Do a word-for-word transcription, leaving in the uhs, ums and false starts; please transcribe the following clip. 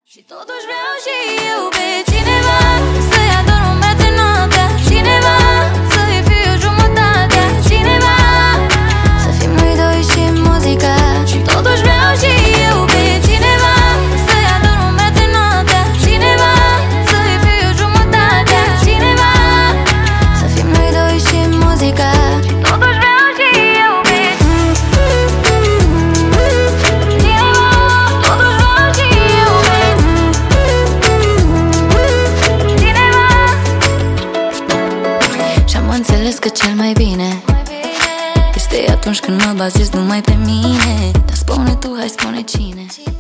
Și totuși vreau și eu pe cineva să-i ador un brațe noaptea, cineva să-i fiu jumătatea, cineva să fim noi doi și muzica. Și totuși vreau și eu pe cineva să-i ador un brațe noaptea, cineva să-i fiu jumătatea, cineva să fim noi doi și muzica. Și totuși vreau și eu pe înțeles că cel mai bine este atunci când mă bazez numai pe mine. Dar spune tu, hai spune cine.